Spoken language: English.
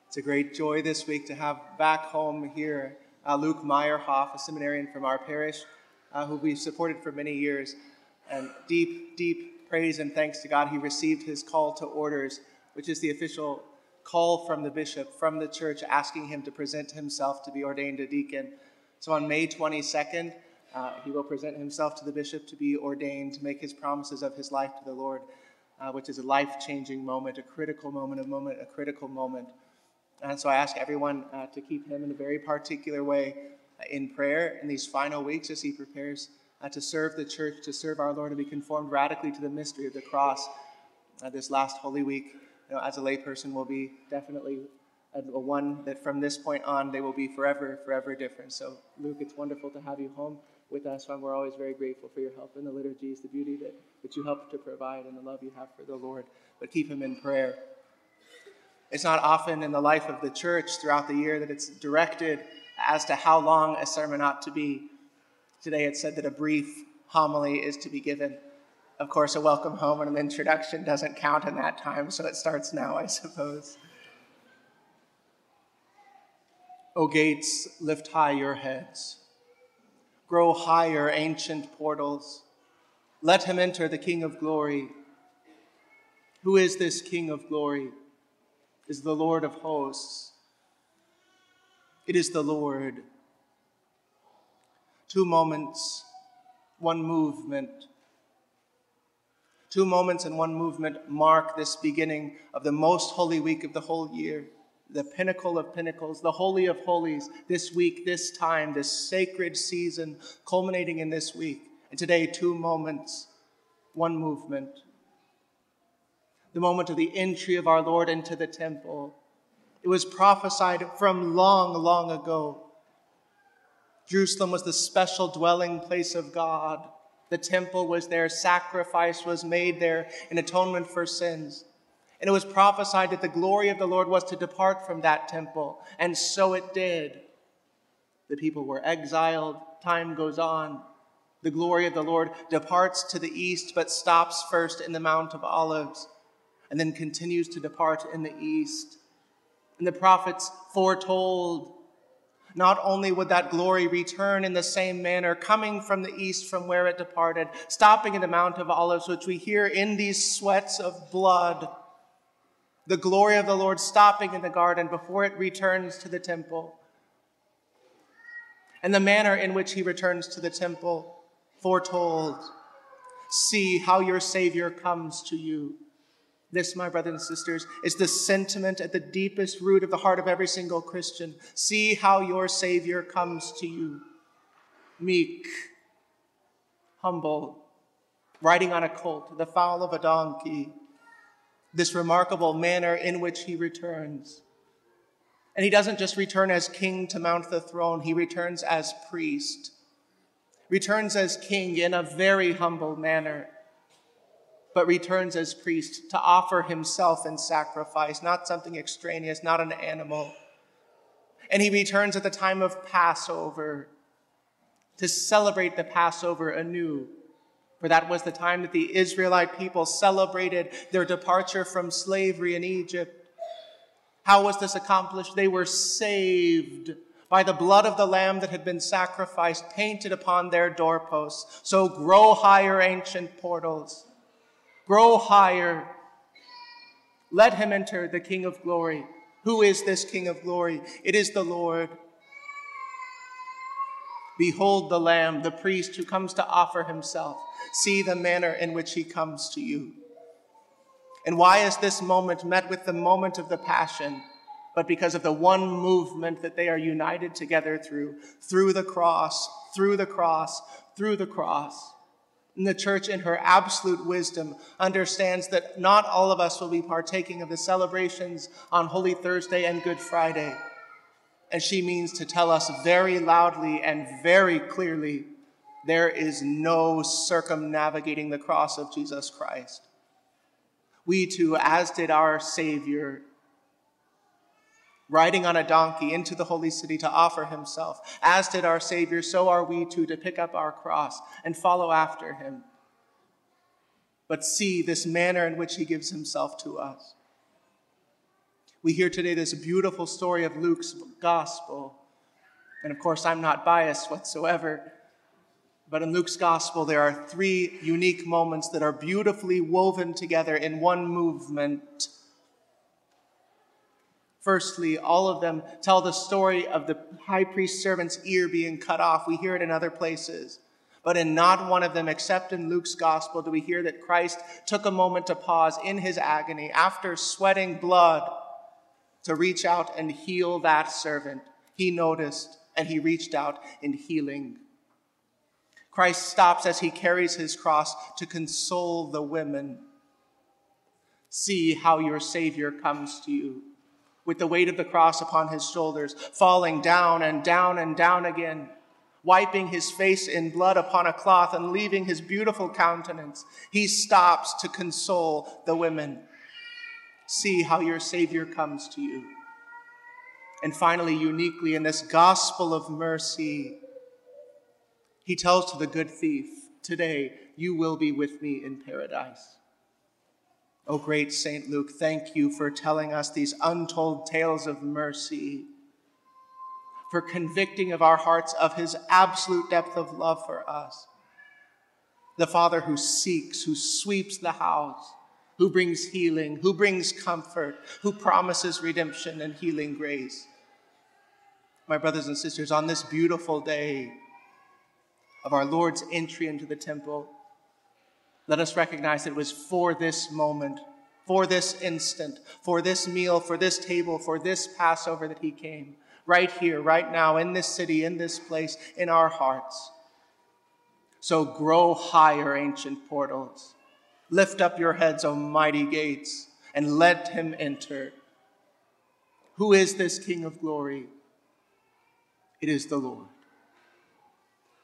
It's a great joy this week to have back home here Luke Meyerhoff, a seminarian from our parish, who we've supported for many years. And deep praise and thanks to God, he received his call to orders, which is the official call from the bishop, from the church, asking him to present himself to be ordained a deacon. So on May 22nd, he will present himself to the bishop to be ordained, to make his promises of his life to the Lord, which is a life-changing moment, a critical moment. And so I ask everyone to keep him in a very particular way in prayer in these final weeks as he prepares to serve the church, to serve our Lord, and be conformed radically to the mystery of the cross. This last Holy Week, as a layperson, will be definitely a one that from this point on, they will be forever different. So, Luke, it's wonderful to have you home with us, and we're always very grateful for your help in the liturgies, the beauty that you help to provide, and the love you have for the Lord. But keep him in prayer. It's not often in the life of the church throughout the year that it's directed as to how long a sermon ought to be. Today it said that a brief homily is to be given. Of course, a welcome home and an introduction doesn't count in that time, so it starts now, I suppose. O gates, lift high your heads. Grow higher, ancient portals. Let him enter, the King of glory. Who is this King of glory? Is the Lord of hosts. It is the Lord. 2 moments, 1 movement. 2 moments and 1 movement mark this beginning of the most holy week of the whole year, the pinnacle of pinnacles, the holy of holies, this week, this time, this sacred season, culminating in this week. And today, 2 moments, 1 movement. The moment of the entry of our Lord into the temple. It was prophesied from long ago. Jerusalem was the special dwelling place of God. The temple was there, sacrifice was made there in atonement for sins. And it was prophesied that the glory of the Lord was to depart from that temple. And so it did. The people were exiled. Time goes on. The glory of the Lord departs to the east, but stops first in the Mount of Olives, and then continues to depart in the east. And the prophets foretold not only would that glory return in the same manner, coming from the east from where it departed, stopping in the Mount of Olives, which we hear in these sweats of blood, the glory of the Lord stopping in the garden before it returns to the temple. And the manner in which he returns to the temple, foretold. See how your Savior comes to you. This, my brothers and sisters, is the sentiment at the deepest root of the heart of every single Christian. See how your Savior comes to you. Meek, humble, riding on a colt, the foal of a donkey. This remarkable manner in which he returns. And he doesn't just return as king to mount the throne, he returns as priest. Returns as king in a very humble manner, but returns as priest to offer himself in sacrifice, not something extraneous, not an animal. And he returns at the time of Passover to celebrate the Passover anew, for that was the time that the Israelite people celebrated their departure from slavery in Egypt. How was this accomplished? They were saved by the blood of the Lamb that had been sacrificed, painted upon their doorposts. So grow higher, ancient portals. Grow higher. Let him enter, the King of glory. Who is this King of glory? It is the Lord. Behold the Lamb, the priest who comes to offer himself. See the manner in which he comes to you. And why is this moment met with the moment of the Passion? But because of the one movement that they are united together through the cross, through the cross, through the cross. And the church, in her absolute wisdom, understands that not all of us will be partaking of the celebrations on Holy Thursday and Good Friday. And she means to tell us very loudly and very clearly, there is no circumnavigating the cross of Jesus Christ. We too, as did our Savior, riding on a donkey into the holy city to offer himself. As did our Savior, so are we too to pick up our cross and follow after him. But see this manner in which he gives himself to us. We hear today this beautiful story of Luke's gospel. And of course, I'm not biased whatsoever. But in Luke's gospel, there are 3 unique moments that are beautifully woven together in one movement. Firstly, all of them tell the story of the high priest's servant's ear being cut off. We hear it in other places. But in not one of them, except in Luke's gospel, do we hear that Christ took a moment to pause in his agony after sweating blood to reach out and heal that servant. He noticed and he reached out in healing. Christ stops as he carries his cross to console the women. See how your Savior comes to you, with the weight of the cross upon his shoulders, falling down and down and down again, wiping his face in blood upon a cloth and leaving his beautiful countenance. He stops to console the women. See how your Savior comes to you. And finally, uniquely in this gospel of mercy, he tells to the good thief, today you will be with me in paradise. O great Saint Luke, thank you for telling us these untold tales of mercy, for convicting of our hearts of his absolute depth of love for us. The Father who seeks, who sweeps the house, who brings healing, who brings comfort, who promises redemption and healing grace. My brothers and sisters, on this beautiful day of our Lord's entry into the temple, let us recognize that it was for this moment, for this instant, for this meal, for this table, for this Passover that he came. Right here, right now, in this city, in this place, in our hearts. So grow higher, ancient portals. Lift up your heads, O mighty gates, and let him enter. Who is this King of glory? It is the Lord.